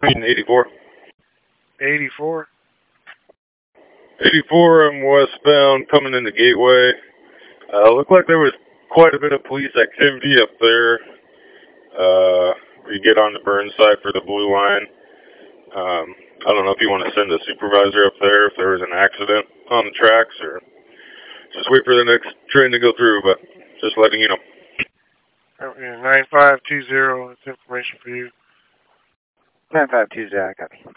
84. 84? 84 and westbound coming in the gateway. Looked like there was quite a bit of police activity up there. You get on the Burnside for the blue line. I don't know if you want to send a supervisor up there if there was an accident on the tracks, or just wait for the next train to go through, but just letting you know. 9520, that's information for you. 9520, I copy.